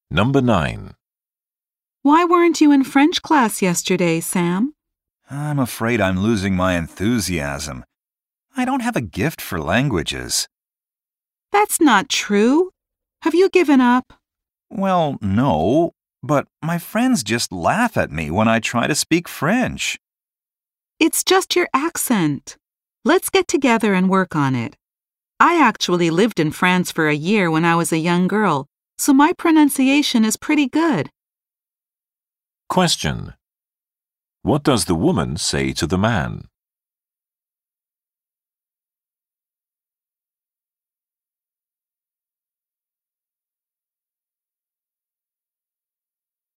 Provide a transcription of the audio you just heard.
Number 9. Why weren't you in French class yesterday, Sam? I'm afraid I'm losing my enthusiasm. I don't have a gift for languages. That's not true. Have you given up? Well, no, but my friends just laugh at me when I try to speak French. It's just your accent. Let's get together and work on it. I actually lived in France for a year when I was a young girl, so my pronunciation is pretty good. Question. What does the woman say to the man?